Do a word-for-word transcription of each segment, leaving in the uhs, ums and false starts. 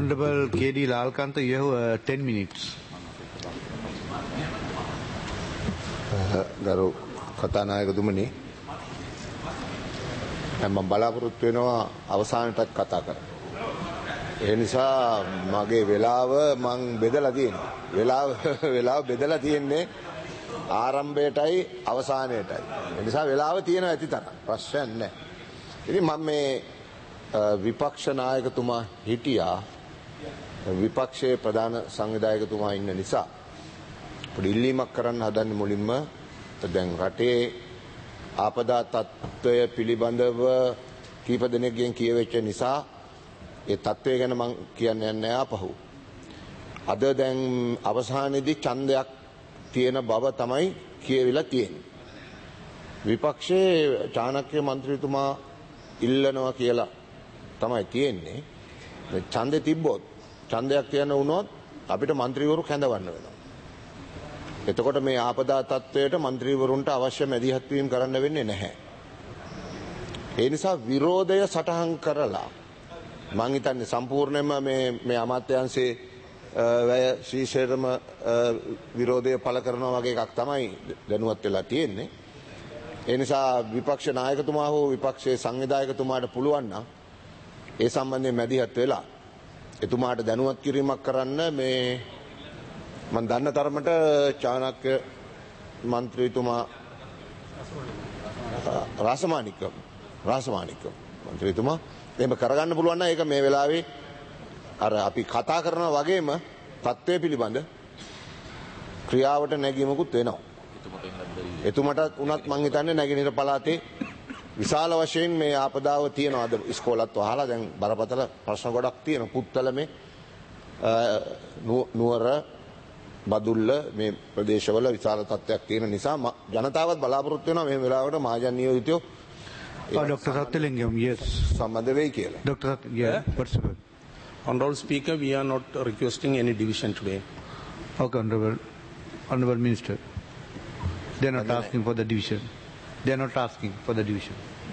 Honorable K D Lalkantha, you have uh, ten minutes. ගරු කතානායකතුමනි මම බලාපොරොත්තු වෙනවා අවසානටත් කතා කරන්න. ඒ නිසා මගේ වෙලාව මං බෙදලා තියෙනවා. වෙලාව වෙලාව බෙදලා තියෙන්නේ ආරම්භයටයි අවසානයටයි. ඒ නිසා වෙලාව තියෙනවා ඇති තරම්. ප්‍රශ්නයක් නැහැ. ඉතින් මම මේ විපක්ෂ නායකතුමා හිටියා විපක්ෂයේ ප්‍රධාන සංවිධායකතුමා ඉන්න නිසා පොඩි ඉල්ලීමක් කරන්න හදන්නේ මුලින්ම දැන් රටේ ආපදා තත්ත්වය පිළිබඳව කීප දෙනෙක්ගෙන් කියවෙච්ච නිසා ඒ තත්ත්වය ගැන මම කියන්න යන්නේ ආපහු. අද දැන් අවසානයේදී ඡන්දයක් තියෙන බව තමයි කියවිලා තියෙන්නේ. විපක්ෂයේ චාණක්‍ය මන්ත්‍රීතුමා ඉල්ලනවා කියලා තමයි තියෙන්නේ. ඡන්දේ තිබ්බොත් ඡන්දයක් තියන්න වුණොත් අපිට മന്ത്രിවරු කැඳවන්න වෙනවා. එතකොට මේ ආපදා තත්ත්වයට മന്ത്രിවරුන්ට අවශ්‍ය මැදිහත් වීම කරන්න වෙන්නේ නැහැ. ඒ නිසා විරෝධය සටහන් කරලා මම හිතන්නේ සම්පූර්ණයෙන්ම මේ මේ අමාත්‍යාංශයේ වැය ශීර්ෂයටම විරෝධය පළ කරනවා වගේ එකක් තමයි දැනුවත් වෙලා තියෙන්නේ. ඒ නිසා විපක්ෂ නායකතුමා හෝ විපක්ෂයේ සංවිධායකතුමාට පුළුවන් නම් ඒ සම්බන්ධයෙන් මැදිහත් වෙලා එතුමාට දැනුවත් කිරීමක් කරන්න මේ මම දන්න තරමට චාණක්‍ය මන්ත්‍රීතුමා රාසමානික රාසමානික මන්ත්‍රීතුමා එහෙම කරගන්න පුළුවන් නම් ඒක මේ වෙලාවේ අර අපි කතා කරනා වගේම තත්ත්වය පිළිබඳ ක්‍රියාවට නැගීමකුත් වෙනවා. එතුමට උනත් මං හිතන්නේ නැගෙනහිර පළාතේ විශාල වශයෙන් මේ ආපදාව තියෙනවා. අද ඉස්කෝලත් වහලා දැන් බරපතල ප්‍රශ්න ගොඩක් තියෙනවා. පුත්තලමේ නුවර බදුල්ල මේ ප්‍රදේශවල විශාල තත්ත්වයක් තියෙන නිසා ජනතාවත් බලාපොරොත්තු වෙනවා මේ වෙලාවට මහජන නියෝජිතයෝ Doctor Sathalingam, yes. සම්බන්ධ වෙයි කියලා. Doctor yeah, possible. Honorable Speaker, we are not requesting any division today. Okay, Honorable, Honorable Minister. They are not asking for the division. They are not asking for the division.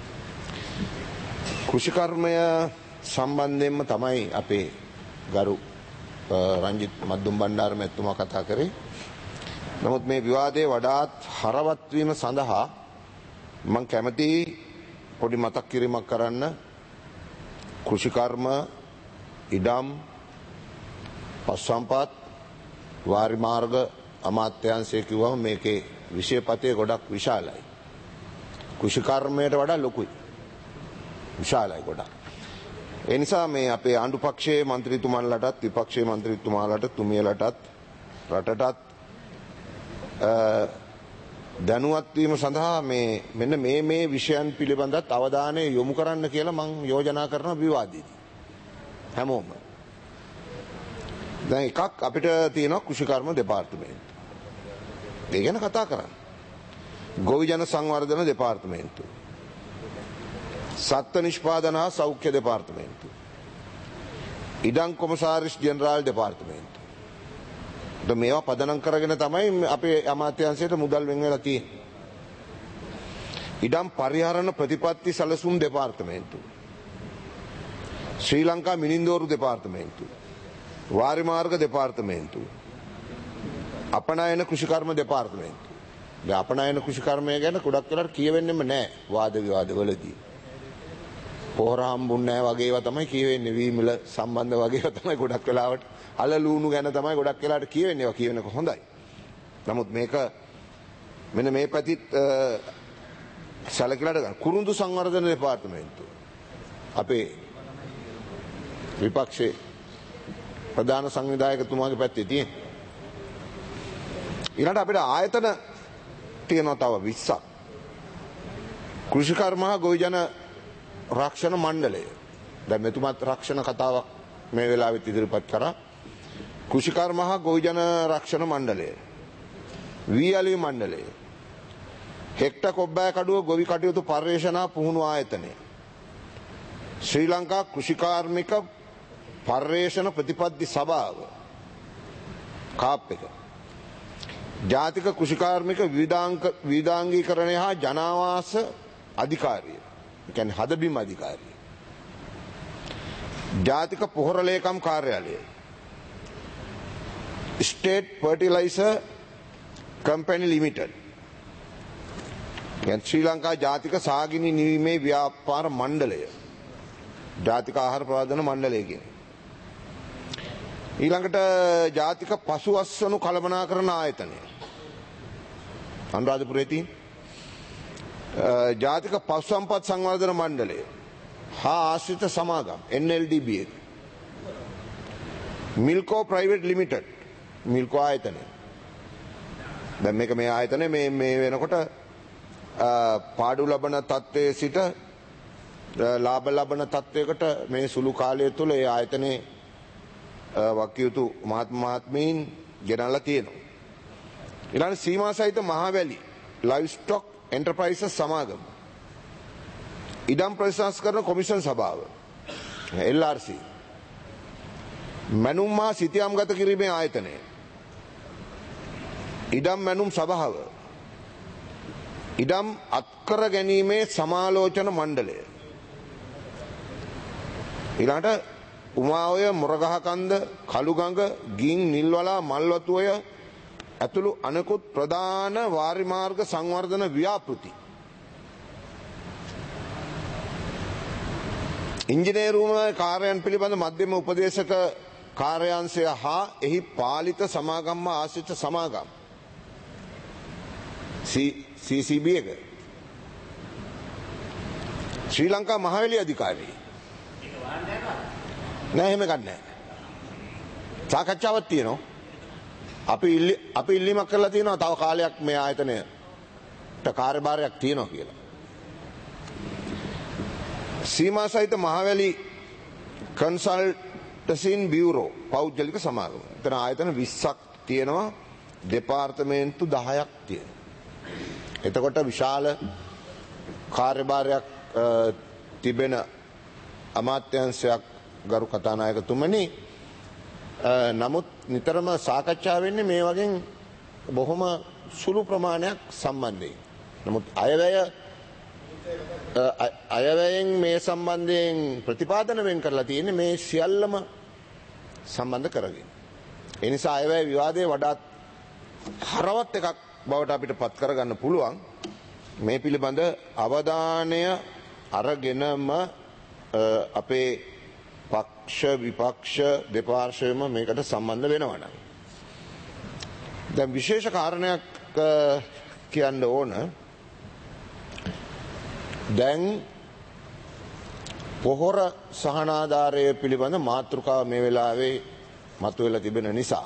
කෘෂිකර්මය සම්බන්ධයෙන්ම තමයි අපේ ගරු රංජිත් මද්දුම් බණ්ඩාර මැතිතුමා කතා කරේ. නමුත් මේ විවාදයේ වඩාත් හරවත් වීම සඳහා මම කැමති පොඩි මතක් කිරීමක් කරන්න. කෘෂිකර්ම ඉඩම් පස්සම්පත් වාරි මාර්ග අමාත්‍යාංශය කිව්වම මේකේ විෂයපතේ ගොඩක් විශාලයි. කෘෂිකර්මයට වඩා ලොකුයි. විශාලයි ගොඩක්. ඒ නිසා මේ අපේ ආණ්ඩු පක්ෂයේ മന്ത്രിතුමාලටත් විපක්ෂයේ മന്ത്രിතුමාලට තුමියලටත් රටටත් දැනුවත් වීම සඳහා මේ මෙන්න මේ මේ විෂයන් පිළිබඳව අවධානය යොමු කරන්න කියලා මම යෝජනා කරන විවාදයේදී හැමෝම දැන් එකක් අපිට තියෙනවා කෘෂිකර්ම දෙපාර්තමේන්තුව. ඒ ගැන කතා කරන්න. ගොවි ජන සංවර්ධන දෙපාර්තමේන්තුව. සත්ත්ව නිෂ්පාදන හා සෞඛ්‍ය දෙපාර්තමේන්තුව. ඉඩම් කොමසාරිස් ජෙනරාල් දෙපාර්තමේන්තුව. ද මේවා පදනම් කරගෙන තමයි අපේ අමාත්‍යාංශයට මුදල් වෙන් වෙලා තියෙන්නේ. ඉඩම් පරිහරණ ප්‍රතිපත්ති සැලසුම් දෙපාර්තමේන්තුව. ශ්‍රී ලංකා මිනින්දෝරු දෙපාර්තමේන්තුව. වාරි මාර්ග දෙපාර්තමේන්තුව. අපනයන කෘෂිකර්ම දෙපාර්තමේන්තුව. දැන් අපනයන කෘෂිකර්මය ගැන ගොඩක් වෙලාවට කියවෙන්නෙම නැහැ වාද විවාදවලදී. පොහොර හම්බුන්නේ නැහැ වගේ ඒවා තමයි කියවෙන්නේ. වීමිල සම්බන්ධ වගේ ඒවා තමයි ගොඩක් වෙලාවට අල ලූණු ගැන තමයි ගොඩක් වෙලාවට කියවෙන්නේ. ඒවා කියවෙනක හොඳයි. නමුත් මේක මෙන්න මේ පැතිත් සැලකිලාට ගන්න. කුරුඳු සංවර්ධන දෙපාර්තමේන්තුව. අපේ විපක්ෂයේ ප්‍රධාන සංවිධායකතුමාගේ පැත්තේ තියෙන. ඊළඟට අපිට ආයතන තියෙනවා තව විස්සක්. කෘෂිකර්ම හා ගොවි ජන රක්ෂණ මණ්ඩලය. දැන් මෙතුමත් රක්ෂණ කතාවක් මේ වෙලාවෙත් ඉදිරිපත් කරා. කෘෂිකර්ම හා ගොවි ජන රක්ෂණ මණ්ඩලය. වීඇලී මණ්ඩලය. හෙක්ට කොබ්බෑ කඩුව ගොවි කටයුතු පර්යේෂණ පුහුණු ආයතනය. ශ්‍රී ලංකා කෘෂිකාර්මික පර්යේෂණ ප්‍රතිපත්ති සභාව කාප් එක. ජාතික කෘෂිකාර්මික විවිධාංගීකරණය හා ජනාවාස අධිකාරිය. කියන්නේ හදබිම් අධිකාරිය. ජාතික පොහොර ලේකම් කාර්යාලය state fertiliser company limited Sri Lanka ජාතික සාගිනි නිවීමේ ව්‍යාපාර මණ්ඩලය ජාතික ආහාර ප්‍රවර්ධන මණ්ඩලය කියන්නේ. ඊළඟට ජාතික පසුවස්වනු කළමනාකරණ ආයතනය අනුරාධපුරයේ තියෙන ජාතික පසු සම්පත් සංවර්ධන මණ්ඩලය හා ආශ්‍රිත සමාගම් N L D B Milco private limited Milco ආයතනය දැන් මේක මේ ආයතනය මේ මේ වෙනකොට පාඩු ලබන තත්ත්වයේ සිට ලාභ ලබන තත්ත්වයකට මේ සුළු කාලය තුළ ඒ ආයතනයේ වක්කියුතු මහත්ම මහත්මීන් ගෙනල්ලා තියෙනවා. ඊළඟ සීමා සහිත මහවැලි ලයිව්ස්ටොක් එන්ටර්ප්‍රයිසස් සමාගම ඉඩම් ප්‍රතිසංස්කරණ කොමිෂන් සභාව එල් ආර් සී මැනුම් මා සිතියම් ගත කිරීමේ ආයතනය ඉඩම් මැනුම් සභාව ඉඩම් අත්කර ගැනීමේ සමාලෝචන මණ්ඩලය ඊළඟට උමාඔය මොරගහකන්ද කළුගඟ ගින් නිල්වලා මල්වතුය ඇතුළු අනෙකුත් ප්‍රධාන වාරිමාර්ග සංවර්ධන ව්‍යාපෘති ඉංජිනේරුම කාර්යයන් පිළිබඳ මධ්‍යම උපදේශක කාර්යාංශය හා එහි පාලිත සමාගම්ම ආශ්‍රිත සමාගම් සී සී බී එක ශ්‍රී ලංකා මහවැලි අධිකාරී නෑ එහෙම ගන්න නෑ සාකච්ඡාවක් තියෙනවා අපි ඉල්ලි අපි ඉල්ලීමක් කරලා තියෙනවා තව කාලයක් මේ ආයතනයට කාර්යභාරයක් තියෙනවා කියලා සීමා සහිත මහවැලි කන්සල්ටන්සි බියුරෝ පෞද්ගලික සමාගම එතන ආයතන විස්සක් තියෙනවා දෙපාර්තමේන්තු දහයක් තියෙනවා එතකොට විශාල කාර්යභාරයක් තිබෙන අමාත්‍යාංශයක් ගරු කතානායකතුමනි නමුත් නිතරම සාකච්ඡා වෙන්නේ මේ වගේ බොහොම සුළු ප්‍රමාණයක් සම්බන්ධයෙන්. නමුත් අයවැය අයවැයෙන් මේ සම්බන්ධයෙන් ප්‍රතිපාදන වෙන් කරලා තියෙන්නේ මේ සියල්ලම සම්බන්ධ කරගෙන. ඒ නිසා අයවැය විවාදයේ වඩාත් හරවත් එකක් බවට අපිට පත් කරගන්න පුළුවන්. මේ පිළිබඳ අවධානය අරගෙනම අපේ පක්ෂ විපක්ෂ දෙපාර්ශ්වයම මේකට සම්බන්ධ වෙනවා නම් දැන් විශේෂ කාරණයක් කියන්න ඕන දැන් පොහොර සහනාධාරය පිළිබඳ මාතෘකාව මේ වෙලාවේ මතුවෙලා තිබෙන නිසා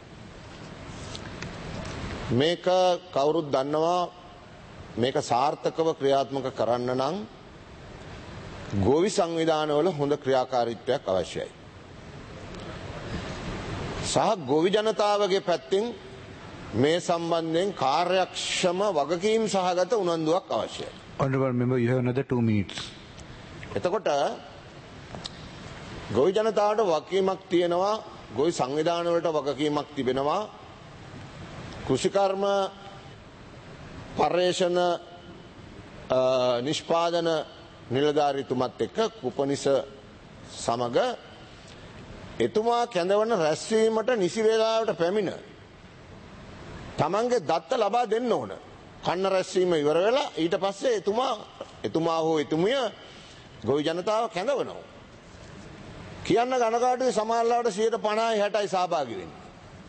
මේක කවුරුත් දන්නවා මේක සාර්ථකව ක්‍රියාත්මක කරන්න නම් ගෝවි සංවිධානවල හොඳ ක්‍රියාකාරීත්වයක් අවශ්‍යයි. සහ ගෝවි ජනතාවගේ පැත්තෙන් මේ සම්බන්ධයෙන් කාර්යක්ෂම වගකීම් සහගත උනන්දුවක් අවශ්‍යයි. Honorable member, you have another two minutes. එතකොට ගෝවි ජනතාවට වගකීමක් තියෙනවා, ගෝවි සංවිධානවලට වගකීමක් තිබෙනවා. කෘෂිකර්ම පර්යේෂණ නිෂ්පාදන නිලධාරීතුමත් එක්ක කුපනිස සමග එතුමා කැඳවන රැස්වීමට නිසි වේලාවට පැමිණ තමන්ගේ දත්ත ලබා දෙන්න ඕන. කන්න රැස්වීම ඉවර වෙලා ඊට පස්සේ එතුමා එතුමා හෝ එතුමිය ගොවි ජනතාව කැඳවනවා. කියන්න ගණකාටුවේ සමහරවිට සියයට පනහයි හැටයි සහභාගී වෙන්නේ.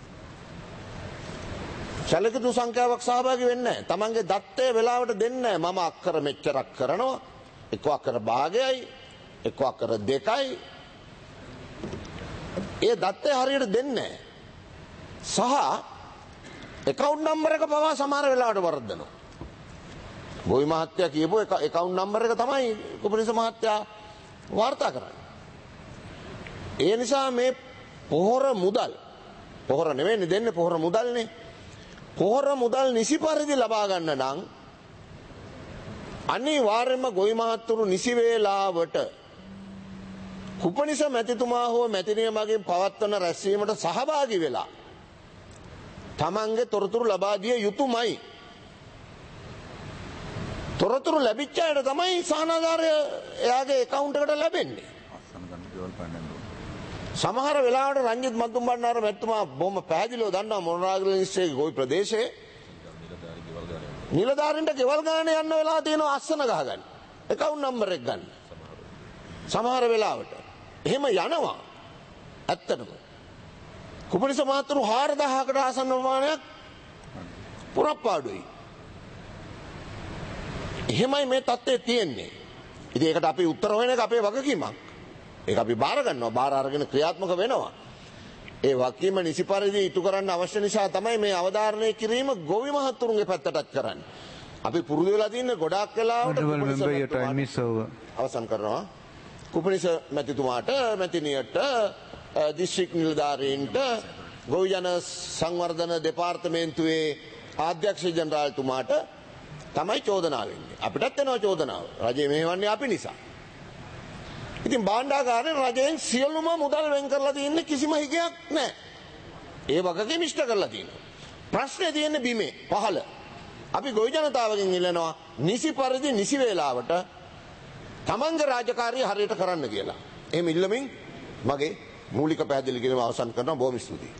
සැලකිතු සංඛ්‍යාවක් සහභාගී වෙන්නේ නැහැ. තමන්ගේ දත්තේ වෙලාවට දෙන්නේ නැහැ. මම අක්කර මෙච්චරක් කරනවා. එක්ක අක්කර භාගයයි එක්ක අක්කර දෙකයි ඒ දත්තේ හරියට දෙන්නේ සහ account number එක පවා සමහර වෙලාවට වරද්දනවා. ගෝවි මහත්තයා කියපු එක account number එක තමයි කුපනිස මහත්තයා වාර්තා කරන්නේ. ඒ නිසා මේ පොහොර මුදල් පොහොර නෙවෙයි දෙන්නේ පොහොර මුදල්නේ. පොහොර මුදල් නිසි පරිදි ලබා ගන්න නම් අනිවාර්යයෙන්ම ගොවි මහත්තුරු නිසි වේලාවට කුපනිස මැතිතුමා හෝ මැතිනිය මගින් පවත්වන රැස්වීමට සහභාගී වෙලා තමන්ගේ තොරතුරු ලබා දිය යුතුමයි. තොරතුරු ලැබිච්ච අයට තමයි සහනාධාරය එයාගේ account එකට ලැබෙන්නේ. සමහර වෙලාවට රංජිත් මතුම්බණ්ඩාර මැතිතුමා බොහොම පැහැදිලිව දන්නවා මොනරාගල නිශ්චයේ ගොවි ප්‍රදේශයේ නිලධාරීන්ට ගෙවල් ගන්න යන්න වෙලා තියෙනවා අස්සන ගහගන්න. account number එක ගන්න. සමහර වෙලාවට එහෙම යනවා. ඇත්තටම. කුපරිස මාතෘ හාරදහකට ආසන්න ප්‍රමාණයක් පුරප්පාඩුයි. එහෙමයි මේ තත්ත්වය තියෙන්නේ. ඉතින් ඒකට අපි උත්තර හොයන එක අපේ වගකීමක්. ඒක අපි බාර ගන්නවා. බාර අරගෙන ක්‍රියාත්මක වෙනවා. ඒ වගකීම නිසි පරිදි ඉටු කරන්න අවශ්‍ය නිසා තමයි මේ අවධාරණය කිරීම ගොවි මහතුරුන්ගේ පැත්තටත් කරන්නේ. අපි පුරුදු වෙලා තින්නේ ගොඩාක් වෙලාවට අවසන් කරනවා. කුපරිස මැතිතුමාට, මැතිනියට, දිස්ත්‍රික් නිලධාරීන්ට, ගොවි ජන සංවර්ධන දෙපාර්තමේන්තුවේ අධ්‍යක්ෂ ජනරාල්තුමාට තමයි චෝදනාව වෙන්නේ. අපිටත් එනවා චෝදනාව. රජය මෙහෙවන්නේ අපි නිසා. ඉතින් භාණ්ඩාගාරයෙන් රජයෙන් සියලුම මුදල් වෙන් කරලා තියෙන්නේ කිසිම හිගයක් නැහැ. ඒ වගකීම ඉෂ්ට කරලා තියෙනවා. ප්‍රශ්නේ තියෙන්නේ බිමේ පහළ. අපි ගොවි ජනතාවගෙන් ඉල්ලනවා නිසි පරිදි නිසි වේලාවට තමන්ගේ රාජකාරිය හරියට කරන්න කියලා. එහෙම ඉල්ලමින් මගේ මූලික පැහැදිලි කිරීම අවසන් කරනවා. බොහොම ස්තුතියි.